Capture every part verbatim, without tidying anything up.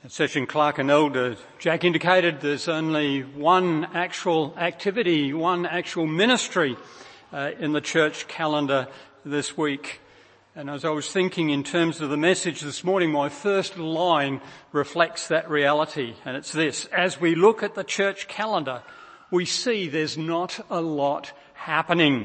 Session Clerk and Elder Jack indicated there's only one actual activity, one actual ministry uh, in the church calendar this week. And as I was thinking in terms of the message this morning, my first line reflects that reality. And it's this: as we look at the church calendar, we see there's not a lot happening.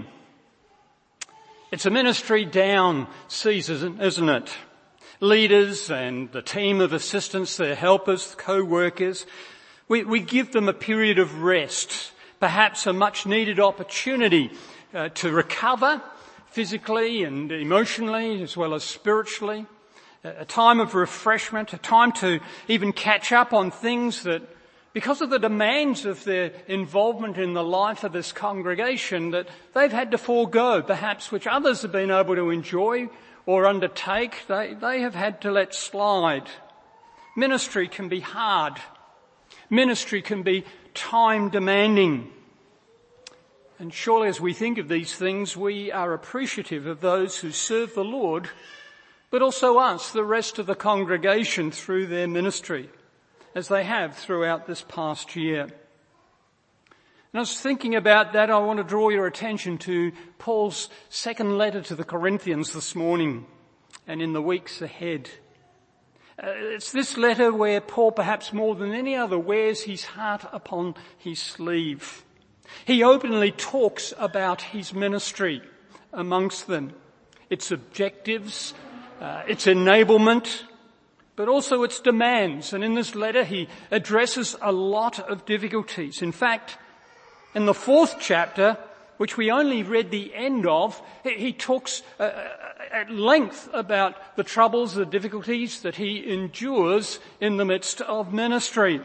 It's a ministry down season, isn't it? Leaders and the team of assistants, their helpers, co-workers, we, we give them a period of rest, perhaps a much needed opportunity uh, to recover physically and emotionally as well as spiritually, a time of refreshment, a time to even catch up on things that, because of the demands of their involvement in the life of this congregation, that they've had to forego, perhaps which others have been able to enjoy or undertake, they, they have had to let slide. Ministry can be hard. Ministry can be time demanding. And surely as we think of these things, we are appreciative of those who serve the Lord, but also us, the rest of the congregation, through their ministry, as they have throughout this past year. And I was thinking about that, I want to draw your attention to Paul's second letter to the Corinthians this morning and in the weeks ahead. Uh, it's this letter where Paul, perhaps more than any other, wears his heart upon his sleeve. He openly talks about his ministry amongst them, its objectives, uh, its enablement, but also its demands. And in this letter he addresses a lot of difficulties. In fact, in the fourth chapter, which we only read the end of, he talks uh, at length about the troubles, the difficulties that he endures in the midst of ministry.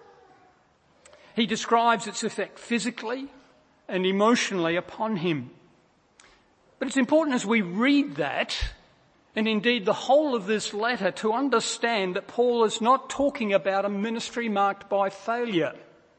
He describes its effect physically and emotionally upon him. But it's important as we read that, and indeed the whole of this letter, to understand that Paul is not talking about a ministry marked by failure.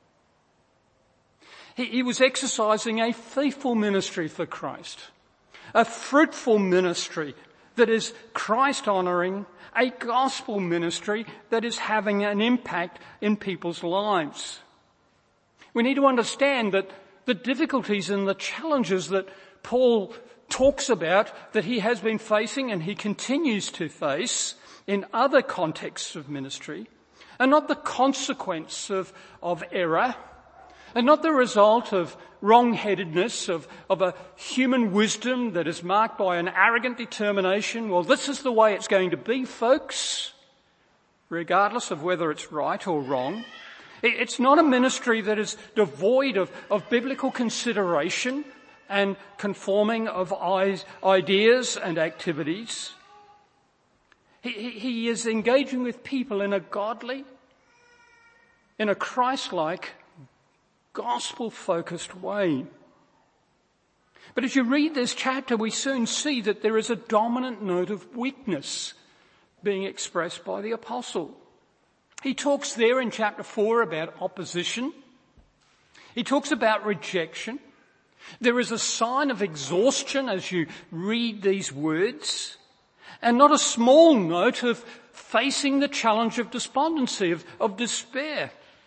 He, he was exercising a faithful ministry for Christ, a fruitful ministry that is Christ-honouring, a gospel ministry that is having an impact in people's lives. We need to understand that the difficulties and the challenges that Paul talks about, that he has been facing and he continues to face in other contexts of ministry, are not the consequence of, of error, and not the result of wrong-headedness, of, of a human wisdom that is marked by an arrogant determination. Well, this is the way it's going to be, folks, regardless of whether it's right or wrong. It's not a ministry that is devoid of, of biblical consideration and conforming of ideas and activities. He, he is engaging with people in a godly, in a Christ-like, gospel-focused way. But as you read this chapter, we soon see that there is a dominant note of weakness being expressed by the apostle. He talks there in chapter four about opposition. He talks about rejection. There is a sign of exhaustion as you read these words, and not a small note of facing the challenge of despondency, of, of despair.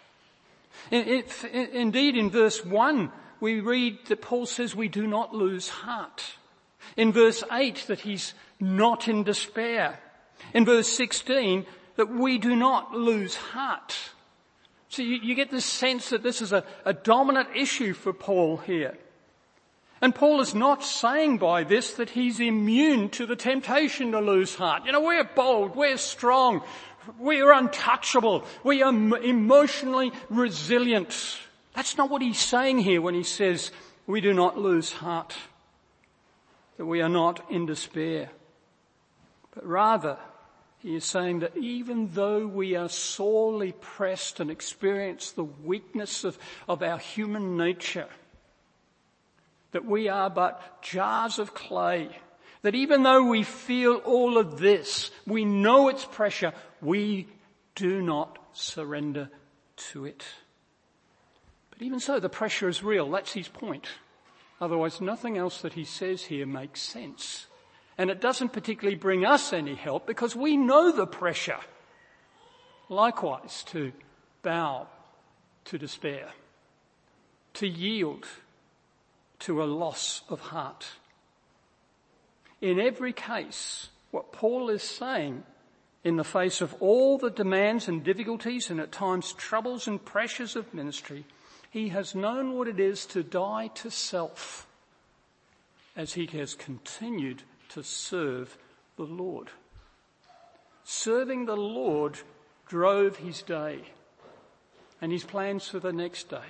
Indeed, in verse one, we read that Paul says we do not lose heart. In verse eight, that he's not in despair. In verse sixteen, that we do not lose heart. So you, you get this sense that this is a, a dominant issue for Paul here. And Paul is not saying by this that he's immune to the temptation to lose heart. You know, we're bold, we're strong, we are untouchable, we are emotionally resilient. That's not what he's saying here when he says we do not lose heart, that we are not in despair. But rather, he is saying that even though we are sorely pressed and experience the weakness of, of our human nature, that we are but jars of clay, that even though we feel all of this, we know its pressure, we do not surrender to it. But even so, the pressure is real. That's his point. Otherwise, nothing else that he says here makes sense. And it doesn't particularly bring us any help because we know the pressure. likewise to bow to despair, to yield to a loss of heart. In every case, what Paul is saying, in the face of all the demands and difficulties and at times troubles and pressures of ministry, he has known what it is to die to self as he has continued to serve the Lord. Serving the Lord drove his day and his plans for the next day,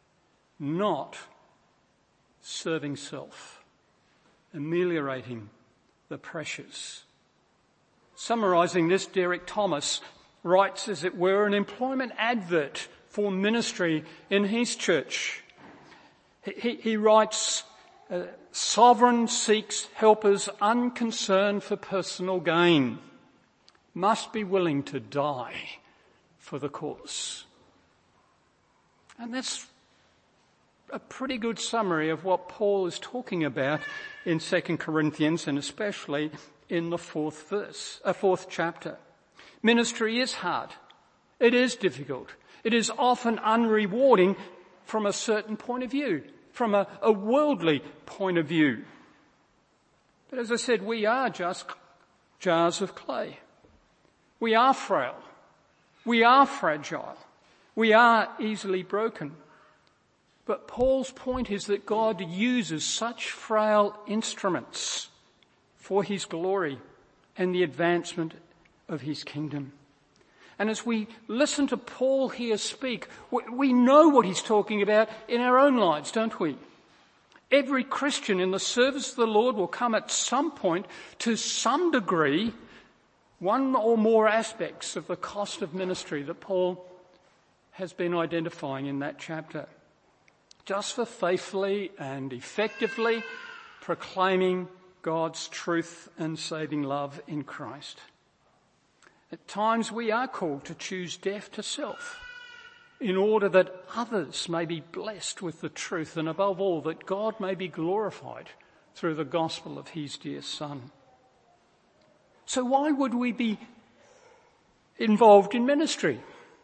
not serving self, ameliorating the pressures. Summarising this, Derek Thomas writes, as it were, an employment advert for ministry in his church. He, he, he writes, uh, sovereign seeks helpers unconcerned for personal gain, must be willing to die for the cause. And that's a pretty good summary of what Paul is talking about in Second Corinthians, and especially in the fourth verse, a uh, fourth chapter. Ministry is hard. It is difficult. It is often unrewarding from a certain point of view, from a, a worldly point of view. But as I said, we are just jars of clay. We are frail. We are fragile. We are easily broken. But Paul's point is that God uses such frail instruments for his glory and the advancement of his kingdom. And as we listen to Paul here speak, we know what he's talking about in our own lives, don't we? Every Christian in the service of the Lord will come at some point, to some degree, one or more aspects of the cost of ministry that Paul has been identifying in that chapter, just for faithfully and effectively proclaiming God's truth and saving love in Christ. At times we are called to choose death to self in order that others may be blessed with the truth, and above all that God may be glorified through the gospel of his dear Son. So why would we be involved in ministry?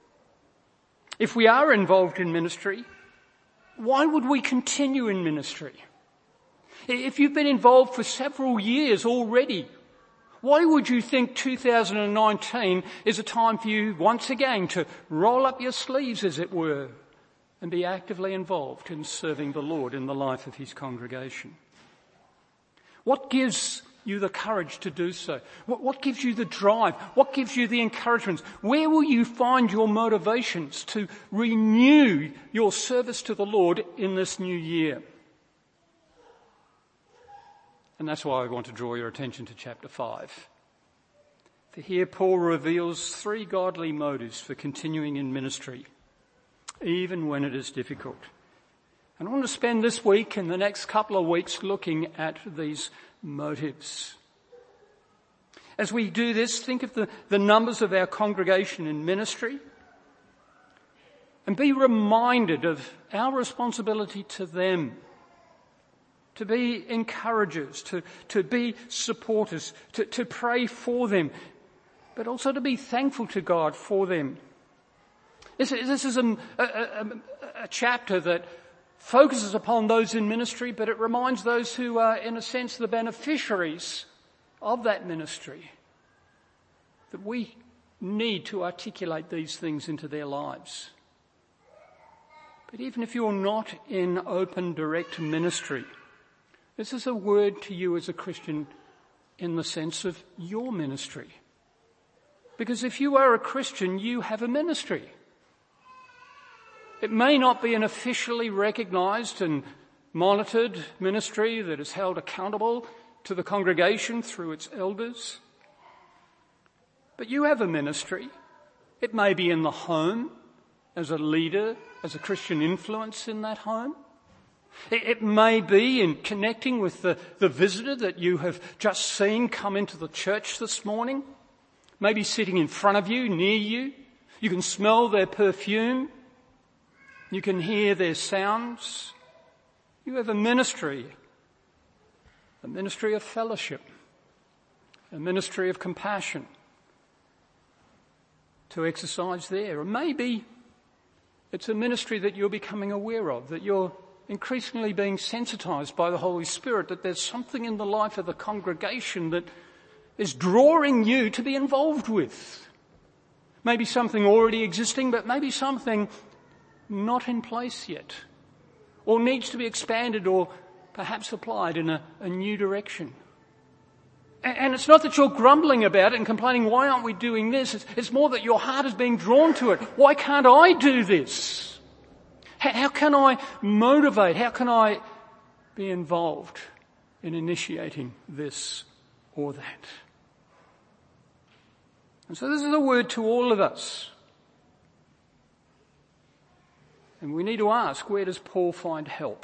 If we are involved in ministry, why would we continue in ministry? If you've been involved for several years already, why would you think two thousand nineteen is a time for you once again to roll up your sleeves, as it were, and be actively involved in serving the Lord in the life of his congregation? What gives you the courage to do so? What, what gives you the drive? What gives you the encouragement? Where will you find your motivations to renew your service to the Lord in this new year? And that's why I want to draw your attention to chapter five. For here Paul reveals three godly motives for continuing in ministry, even when it is difficult. And I want to spend this week and the next couple of weeks looking at these motives. As we do this, think of the, the numbers of our congregation in ministry and be reminded of our responsibility to them, to be encouragers, to, to be supporters, to, to pray for them, but also to be thankful to God for them. This, this is a, a, a, a chapter that focuses upon those in ministry, but it reminds those who are, in a sense, the beneficiaries of that ministry, that we need to articulate these things into their lives. But even if you're not in open, direct ministry, this is a word to you as a Christian in the sense of your ministry. Because if you are a Christian, you have a ministry. It may not be an officially recognised and monitored ministry that is held accountable to the congregation through its elders. But you have a ministry. It may be in the home, as a leader, as a Christian influence in that home. It, it may be in connecting with the, the visitor that you have just seen come into the church this morning. Maybe sitting in front of you, near you. You can smell their perfume. You can hear their sounds. You have a ministry, a ministry of fellowship, a ministry of compassion, to exercise there. Or maybe it's a ministry that you're becoming aware of, that you're increasingly being sensitized by the Holy Spirit, that there's something in the life of the congregation that is drawing you to be involved with. Maybe something already existing, but maybe something not in place yet, or needs to be expanded or perhaps applied in a, a new direction. And, and it's not that you're grumbling about it and complaining, why aren't we doing this? It's, it's more that your heart is being drawn to it. Why can't I do this? How, how can I motivate? How can I be involved in initiating this or that? And so this is a word to all of us. And we need to ask, where does Paul find help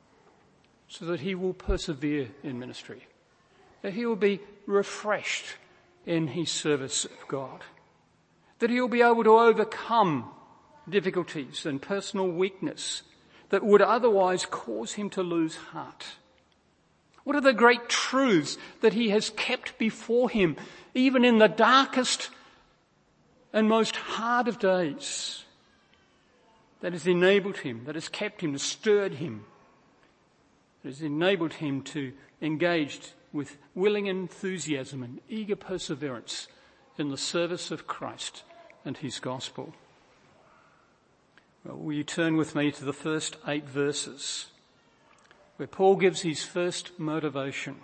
so that he will persevere in ministry, that he will be refreshed in his service of God, that he will be able to overcome difficulties and personal weakness that would otherwise cause him to lose heart? What are the great truths that he has kept before him, even in the darkest and most hard of days, that has enabled him, that has kept him, stirred him, that has enabled him to engage with willing enthusiasm and eager perseverance in the service of Christ and his gospel? Well, will you turn with me to the first eight verses, where Paul gives his first motivation.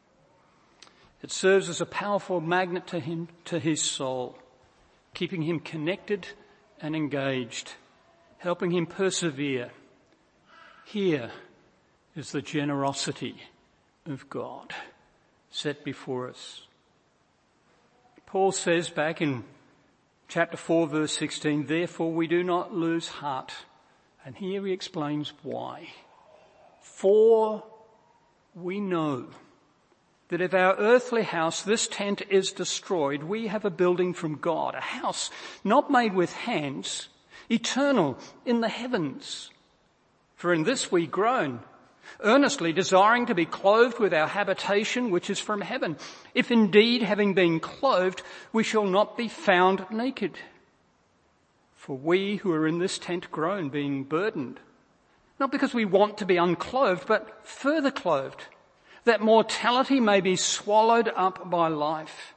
It serves as a powerful magnet to him, to his soul, keeping him connected and engaged, helping him persevere. Here is the generosity of God set before us. Paul says back in chapter four, verse sixteen, therefore we do not lose heart. And here he explains why. For we know that if our earthly house, this tent, is destroyed, we have a building from God, a house not made with hands, eternal in the heavens. For in this we groan, earnestly desiring to be clothed with our habitation which is from heaven, if indeed, having been clothed, we shall not be found naked. For we who are in this tent groan, being burdened, not because we want to be unclothed, but further clothed, that mortality may be swallowed up by life.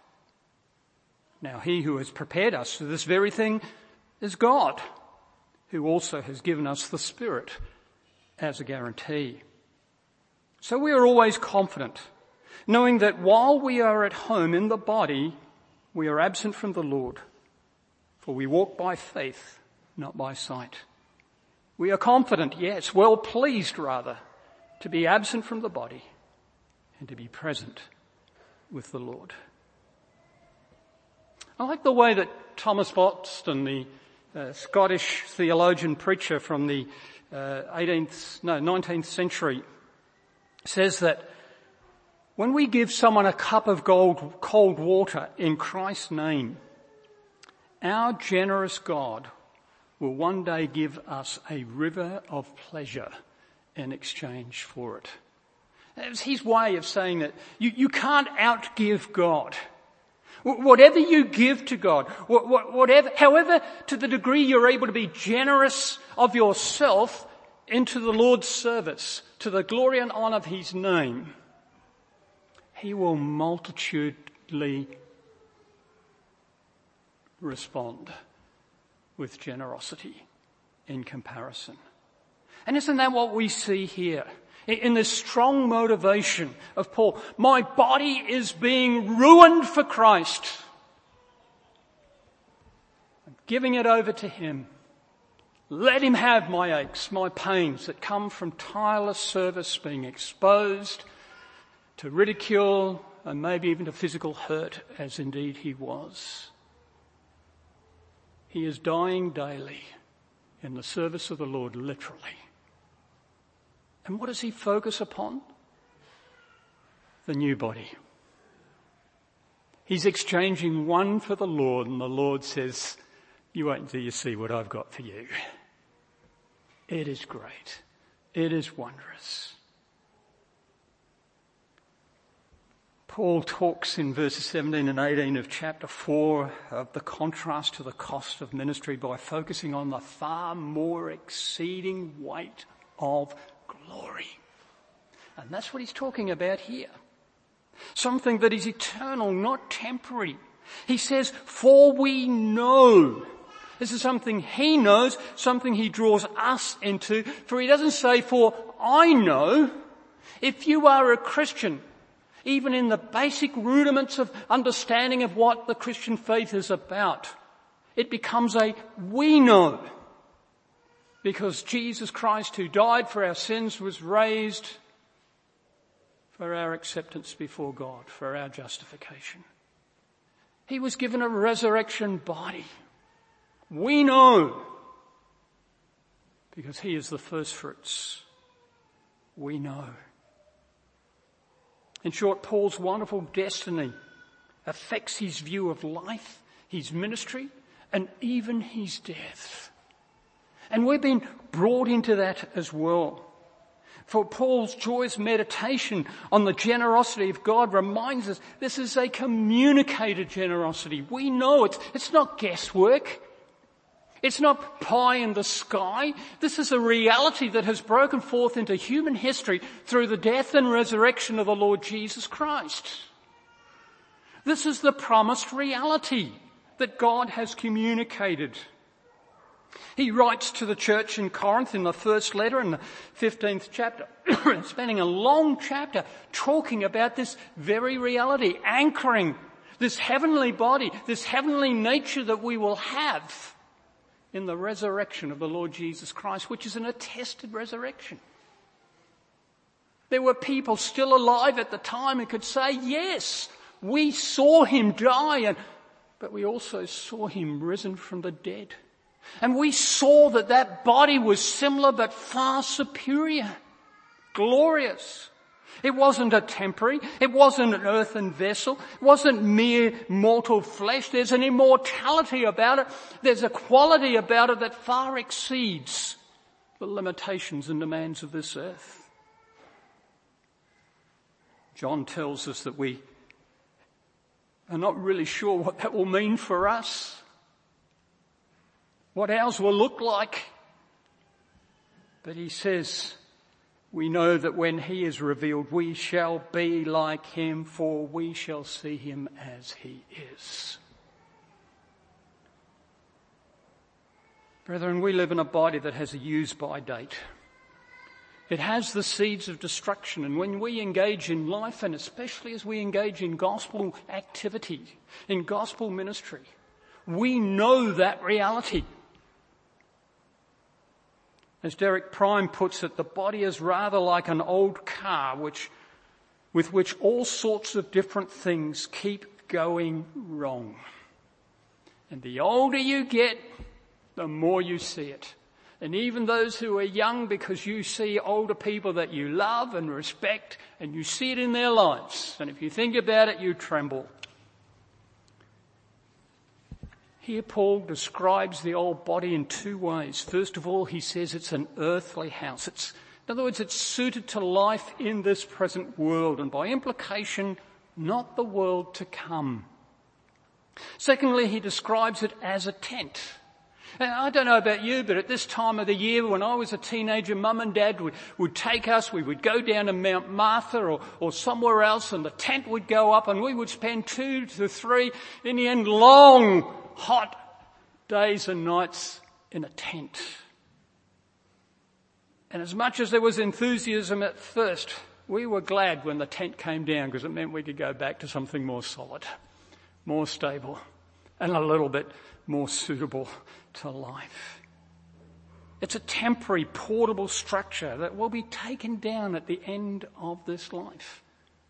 Now he who has prepared us for this very thing is God, who also has given us the Spirit as a guarantee. So we are always confident, knowing that while we are at home in the body, we are absent from the Lord. For we walk by faith, not by sight. We are confident, yes, well pleased rather, to be absent from the body and to be present with the Lord. I like the way that Thomas Boston, the uh, Scottish theologian preacher from the uh, eighteenth, no, nineteenth century, says that when we give someone a cup of gold, cold water in Christ's name, our generous God will one day give us a river of pleasure in exchange for it. It's his way of saying that you, you can't outgive God. Whatever you give to God, whatever, however, to the degree you're able to be generous of yourself into the Lord's service, to the glory and honour of his name, he will multitudely respond with generosity in comparison. And isn't that what we see here? In this strong motivation of Paul, my body is being ruined for Christ. I'm giving it over to him. Let him have my aches, my pains that come from tireless service, being exposed to ridicule and maybe even to physical hurt, as indeed he was. He is dying daily in the service of the Lord, literally. And what does he focus upon? The new body. He's exchanging one for the Lord, and the Lord says, you wait until you see what I've got for you. It is great. It is wondrous. Paul talks in verses seventeen and eighteen of chapter four of the contrast to the cost of ministry by focusing on the far more exceeding weight of glory. And that's what he's talking about here. Something that is eternal, not temporary. He says, for we know. This is something he knows, something he draws us into. For he doesn't say, for I know. If you are a Christian, even in the basic rudiments of understanding of what the Christian faith is about, it becomes a we know. Because Jesus Christ, who died for our sins, was raised for our acceptance before God, for our justification. He was given a resurrection body. We know. Because he is the first fruits. We know. In short, Paul's wonderful destiny affects his view of life, his ministry, and even his death. And we've been brought into that as well. For Paul's joyous meditation on the generosity of God reminds us this is a communicated generosity. We know it. It's not guesswork. It's not pie in the sky. This is a reality that has broken forth into human history through the death and resurrection of the Lord Jesus Christ. This is the promised reality that God has communicated. He writes to the church in Corinth in the first letter in the fifteenth chapter, spending a long chapter talking about this very reality, anchoring this heavenly body, this heavenly nature that we will have in the resurrection of the Lord Jesus Christ, which is an attested resurrection. There were people still alive at the time who could say, yes, we saw him die, and, but we also saw him risen from the dead. And we saw that that body was similar but far superior, glorious. It wasn't a temporary, it wasn't an earthen vessel, it wasn't mere mortal flesh. There's an immortality about it. There's a quality about it that far exceeds the limitations and demands of this earth. John tells us that we are not really sure what that will mean for us, what ours will look like. But he says, we know that when he is revealed, we shall be like him, for we shall see him as he is. Brethren, we live in a body that has a use-by date. It has the seeds of destruction, and when we engage in life, and especially as we engage in gospel activity, in gospel ministry, we know that reality. As Derek Prime puts it, the body is rather like an old car which, with which all sorts of different things keep going wrong. And the older you get, the more you see it. And even those who are young, because you see older people that you love and respect, and you see it in their lives. And if you think about it, you tremble. Here Paul describes the old body in two ways. First of all, he says it's an earthly house. It's, in other words, it's suited to life in this present world, and by implication, not the world to come. Secondly, he describes it as a tent. And I don't know about you, but at this time of the year, when I was a teenager, Mum and Dad would, would take us, we would go down to Mount Martha or, or somewhere else, and the tent would go up, and we would spend two to three, in the end, long, hot days and nights in a tent. And as much as there was enthusiasm at first, we were glad when the tent came down, because it meant we could go back to something more solid, more stable, and a little bit more suitable to life. It's a temporary, portable structure that will be taken down at the end of this life.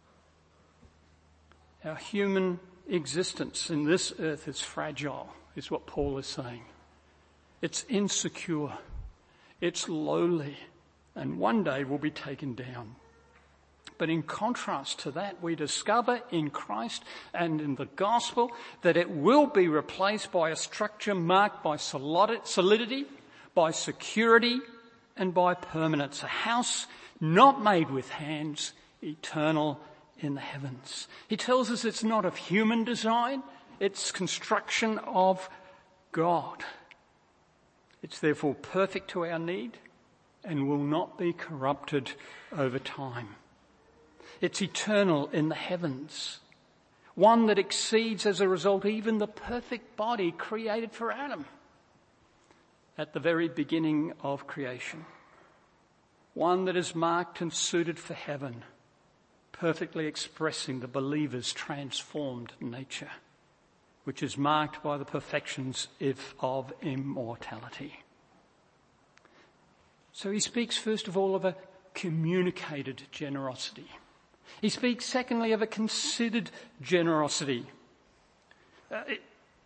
Our human existence in this earth is fragile, is what Paul is saying. It's insecure, it's lowly, and one day will be taken down. But in contrast to that, we discover in Christ and in the gospel that it will be replaced by a structure marked by solidity, by security, and by permanence. A house not made with hands, eternal in the heavens. He tells us it's not of human design, it's construction of God. It's therefore perfect to our need and will not be corrupted over time. It's eternal in the heavens, one that exceeds as a result even the perfect body created for Adam at the very beginning of creation. One that is marked and suited for heaven, perfectly expressing the believer's transformed nature, which is marked by the perfections of immortality. So he speaks first of all of a communicated generosity. He speaks secondly of a considered generosity. Uh, it,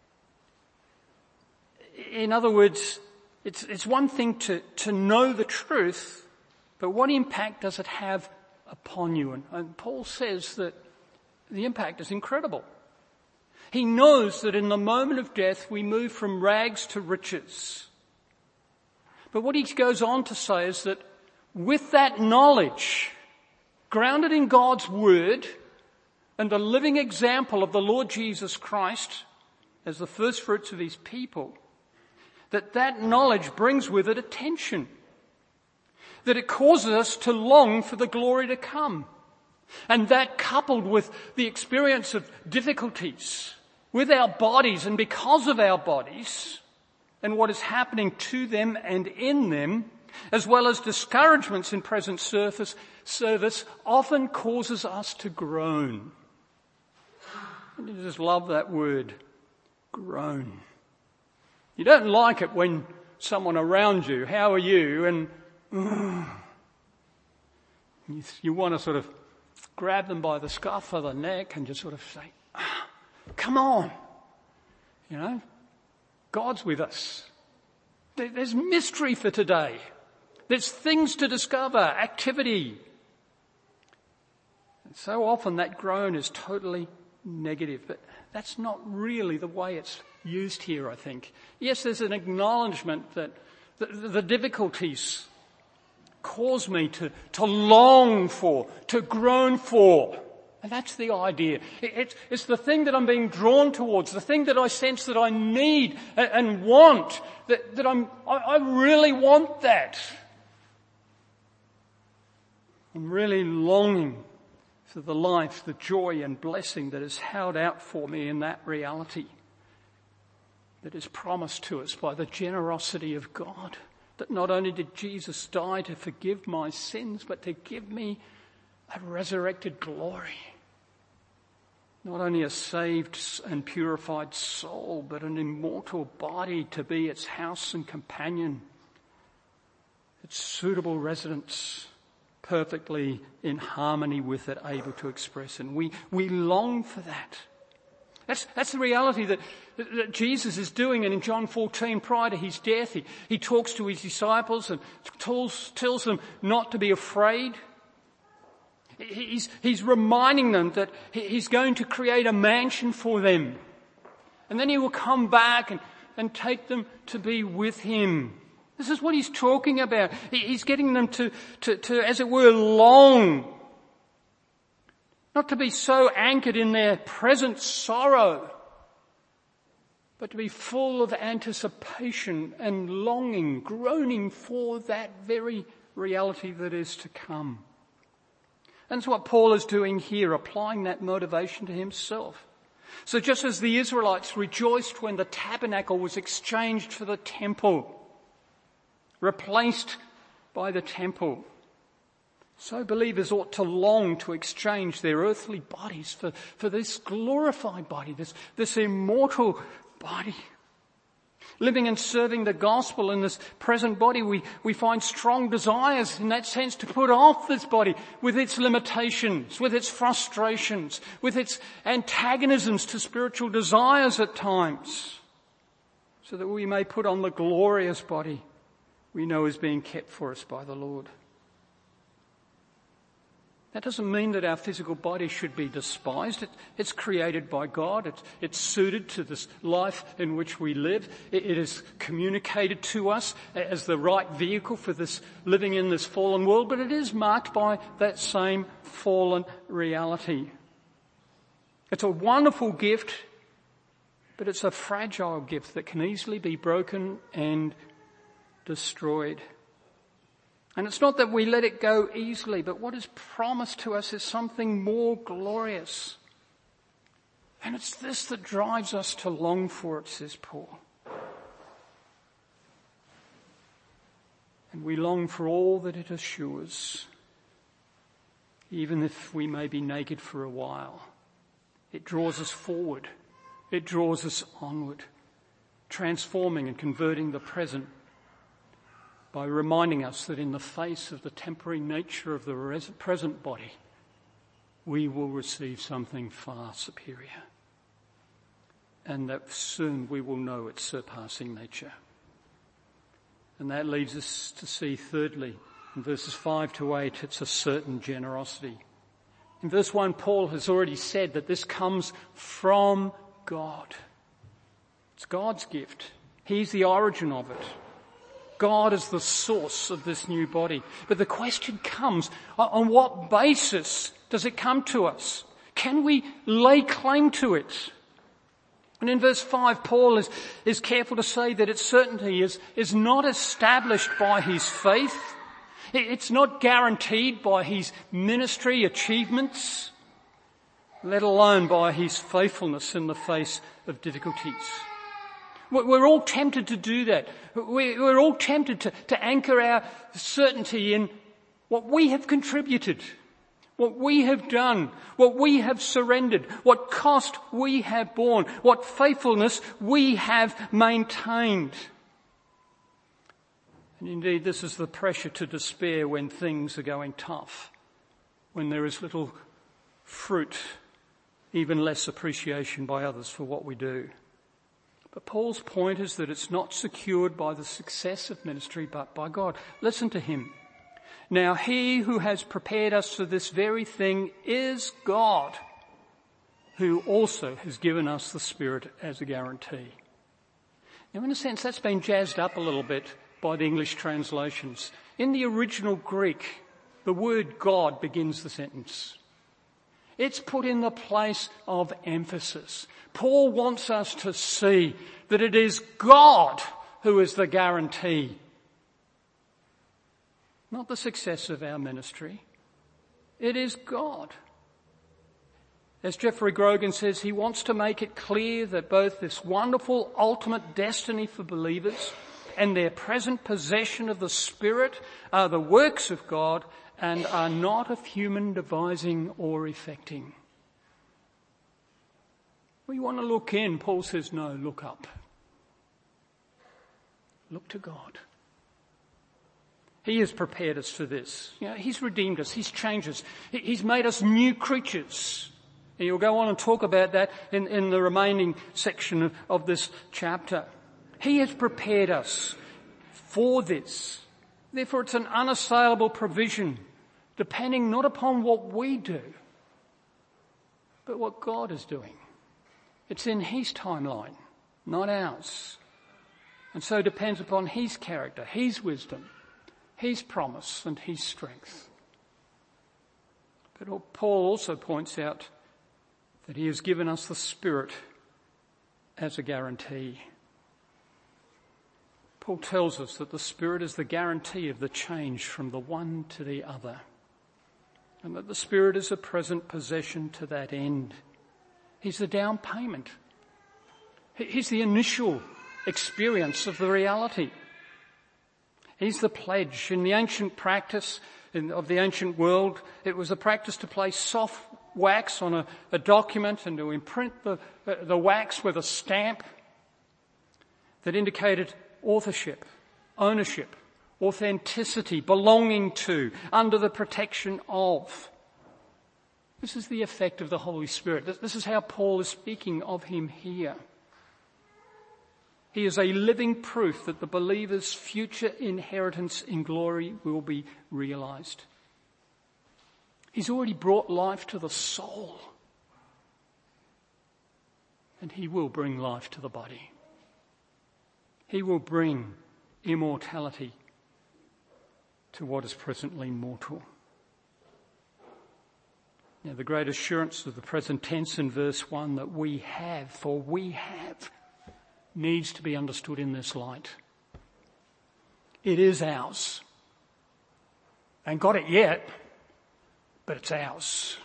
in other words, it's, it's one thing to, to know the truth, but what impact does it have upon you? And, and Paul says that the impact is incredible. He knows that in the moment of death we move from rags to riches. But what he goes on to say is that with that knowledge, grounded in God's word and the living example of the Lord Jesus Christ as the first fruits of his people, that that knowledge brings with it a tension, that it causes us to long for the glory to come. And that coupled with the experience of difficulties with our bodies and because of our bodies and what is happening to them and in them, as well as discouragements in present service, service often causes us to groan. And I just love that word, groan. You don't like it when someone around you, how are you? And uh, you, you want to sort of grab them by the scuff of the neck and just sort of say, ah, come on. You know, God's with us. There, there's mystery for today. There's things to discover, activity. And so often that groan is totally negative, but that's not really the way it's used here, I think. Yes, there's an acknowledgement that the, the difficulties cause me to, to long for, to groan for. And that's the idea. It, it's, it's the thing that I'm being drawn towards, the thing that I sense that I need and, and want, that, that I'm, I, I really want that. I'm really longing for the life, the joy and blessing that is held out for me in that reality that is promised to us by the generosity of God. That not only did Jesus die to forgive my sins, but to give me a resurrected glory. Not only a saved and purified soul, but an immortal body to be its house and companion, its suitable residence, perfectly in harmony with it, able to express. And we, we long for that. That's, that's the reality that, that, that Jesus is doing. And in John fourteen, prior to his death, he, he talks to his disciples and tells, tells them not to be afraid. He's, he's reminding them that he's going to create a mansion for them. And then he will come back and, and take them to be with him. This is what he's talking about. He's getting them to, to, to, as it were, long. Not to be so anchored in their present sorrow, but to be full of anticipation and longing, groaning for that very reality that is to come. And that's what Paul is doing here, applying that motivation to himself. So just as the Israelites rejoiced when the tabernacle was exchanged for the temple, replaced by the temple, so believers ought to long to exchange their earthly bodies for, for this glorified body, this, this immortal body. Living and serving the gospel in this present body, we, we find strong desires in that sense to put off this body with its limitations, with its frustrations, with its antagonisms to spiritual desires at times, so that we may put on the glorious body we know is being kept for us by the Lord. That doesn't mean that our physical body should be despised. It, it's created by God. It, it's suited to this life in which we live. It, it is communicated to us as the right vehicle for this living in this fallen world, but it is marked by that same fallen reality. It's a wonderful gift, but it's a fragile gift that can easily be broken and destroyed. And it's not that we let it go easily, but what is promised to us is something more glorious. And it's this that drives us to long for it, says Paul. And we long for all that it assures, even if we may be naked for a while. It draws us forward. It draws us onward, transforming and converting the present by reminding us that in the face of the temporary nature of the res- present body, we will receive something far superior. And that soon we will know its surpassing nature. And that leads us to see, thirdly, in verses five to eight, it's a certain generosity. In verse one, Paul has already said that this comes from God. It's God's gift. He's the origin of it. God is the source of this new body. But the question comes, on what basis does it come to us? Can we lay claim to it? And in verse five, Paul is, is careful to say that its certainty is, is not established by his faith. It's not guaranteed by his ministry achievements, let alone by his faithfulness in the face of difficulties. We're all tempted to do that. We're all tempted to, to anchor our certainty in what we have contributed, what we have done, what we have surrendered, what cost we have borne, what faithfulness we have maintained. And indeed, this is the pressure to despair when things are going tough, when there is little fruit, even less appreciation by others for what we do. But Paul's point is that it's not secured by the success of ministry, but by God. Listen to him. Now he who has prepared us for this very thing is God, who also has given us the Spirit as a guarantee. Now in a sense that's been jazzed up a little bit by the English translations. In the original Greek, the word God begins the sentence. It's put in the place of emphasis. Paul wants us to see that it is God who is the guarantee, not the success of our ministry. It is God. As Geoffrey Grogan says, he wants to make it clear that both this wonderful ultimate destiny for believers and their present possession of the Spirit are the works of God and are not of human devising or effecting. We want to look in. Paul says, no, look up. Look to God. He has prepared us for this. You know, he's redeemed us. He's changed us. He's made us new creatures. And you'll go on and talk about that in, in the remaining section of, of this chapter. He has prepared us for this. Therefore, it's an unassailable provision, depending not upon what we do, but what God is doing. It's in his timeline, not ours. And so depends upon his character, his wisdom, his promise and his strength. But Paul also points out that he has given us the Spirit as a guarantee. Paul tells us that the Spirit is the guarantee of the change from the one to the other, and that the Spirit is a present possession to that end. He's the down payment. He's the initial experience of the reality. He's the pledge. In the ancient practice in, of the ancient world, it was a practice to place soft wax on a, a document and to imprint the, the wax with a stamp that indicated authorship, ownership, authenticity, belonging to, under the protection of. This is the effect of the Holy Spirit. This is how Paul is speaking of him here. He is a living proof that the believer's future inheritance in glory will be realized. He's already brought life to the soul. And he will bring life to the body. He will bring immortality to what is presently mortal. Now, the great assurance of the present tense in verse one that we have, for we have, needs to be understood in this light. It is ours. Ain't got it yet, but it's ours.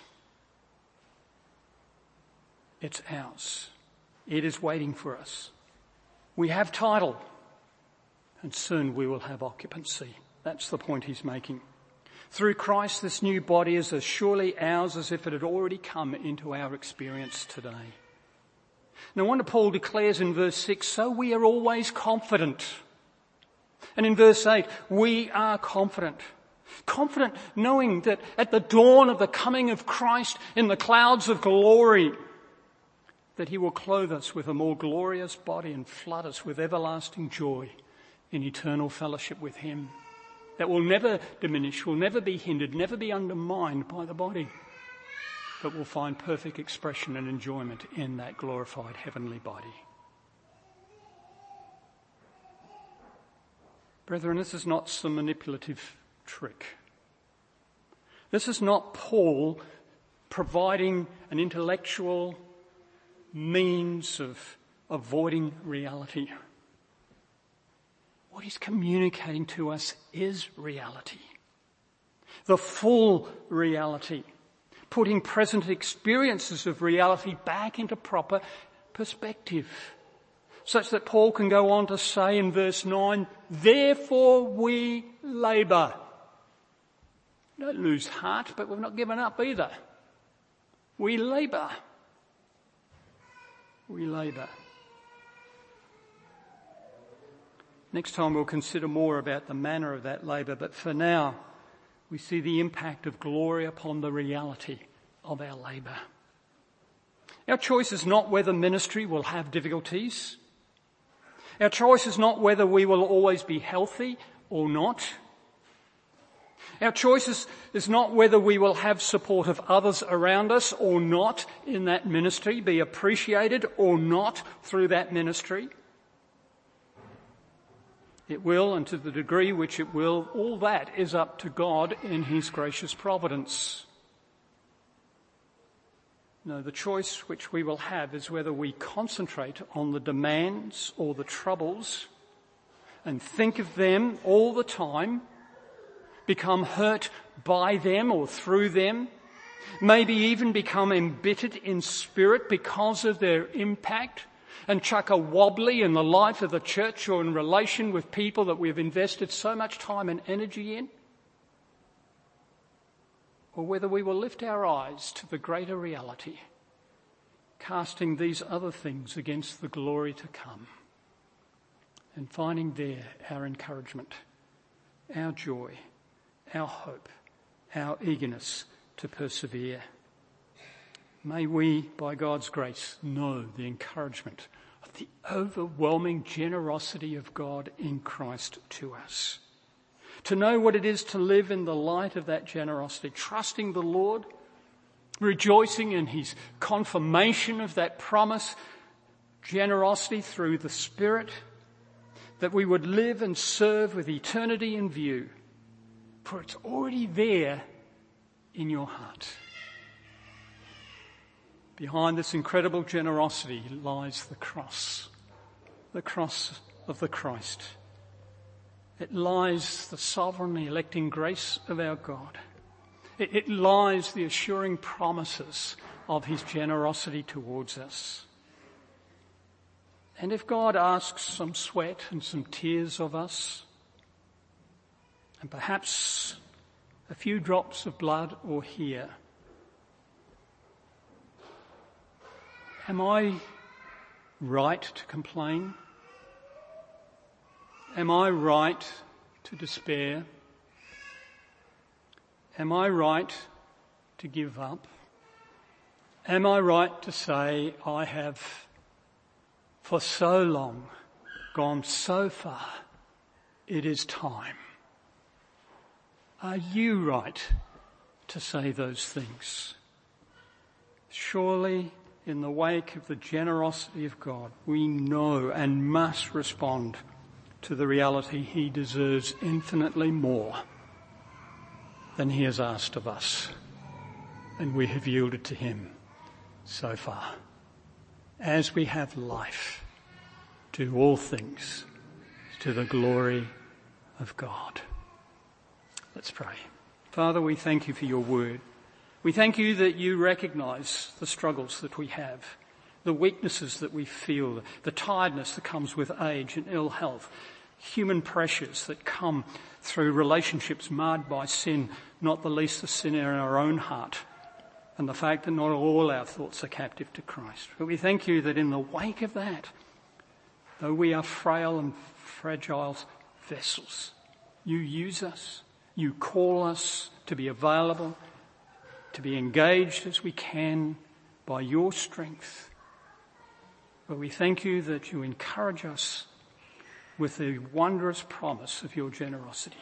It's ours. It is waiting for us. We have title, and soon we will have occupancy. That's the point he's making. Through Christ, this new body is as surely ours as if it had already come into our experience today. No wonder Paul declares in verse six, so we are always confident. And in verse eight, we are confident. Confident knowing that at the dawn of the coming of Christ in the clouds of glory, that he will clothe us with a more glorious body and flood us with everlasting joy in eternal fellowship with him. That will never diminish, will never be hindered, never be undermined by the body, but will find perfect expression and enjoyment in that glorified heavenly body. Brethren, this is not some manipulative trick. This is not Paul providing an intellectual means of avoiding reality. What he's communicating to us is reality. The full reality. Putting present experiences of reality back into proper perspective. Such that Paul can go on to say in verse nine, therefore we labour. Don't lose heart, but we've not given up either. We labour. We labour. Next time we'll consider more about the manner of that labour, but for now we see the impact of glory upon the reality of our labour. Our choice is not whether ministry will have difficulties. Our choice is not whether we will always be healthy or not. Our choice is, is not whether we will have support of others around us or not in that ministry, be appreciated or not through that ministry. It will, and to the degree which it will, all that is up to God in his gracious providence. No, the choice which we will have is whether we concentrate on the demands or the troubles and think of them all the time, become hurt by them or through them, maybe even become embittered in spirit because of their impact, and chuck a wobbly in the life of the church or in relation with people that we've invested so much time and energy in, or whether we will lift our eyes to the greater reality, casting these other things against the glory to come, and finding there our encouragement, our joy, our hope, our eagerness to persevere. May we, by God's grace, know the encouragement of the overwhelming generosity of God in Christ to us. To know what it is to live in the light of that generosity, trusting the Lord, rejoicing in his confirmation of that promise, generosity through the Spirit, that we would live and serve with eternity in view, for it's already there in your heart. Behind this incredible generosity lies the cross, the cross of the Christ. It lies the sovereign electing grace of our God. It, it lies the assuring promises of his generosity towards us. And if God asks some sweat and some tears of us, and perhaps a few drops of blood or hair, am I right to complain? Am I right to despair? Am I right to give up? Am I right to say I have for so long gone so far, it is time? Are you right to say those things. Surely, in the wake of the generosity of God, we know and must respond to the reality he deserves infinitely more than he has asked of us, and we have yielded to him so far. As we have life, do all things to the glory of God. Let's pray. Father, we thank you for your word. We thank you that you recognise the struggles that we have, the weaknesses that we feel, the tiredness that comes with age and ill health, human pressures that come through relationships marred by sin, not the least the sin in our own heart, and the fact that not all our thoughts are captive to Christ. But we thank you that in the wake of that, though we are frail and fragile vessels, you use us, you call us to be available, to be engaged as we can by your strength. But we thank you that you encourage us with the wondrous promise of your generosity.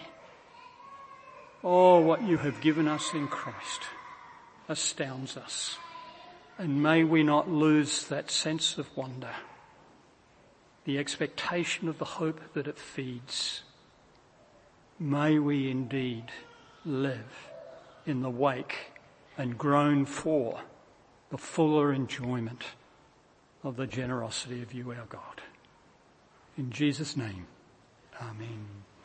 Oh, what you have given us in Christ astounds us. And may we not lose that sense of wonder, the expectation of the hope that it feeds. May we indeed live in the wake and groan for the fuller enjoyment of the generosity of you, our God. In Jesus' name, amen.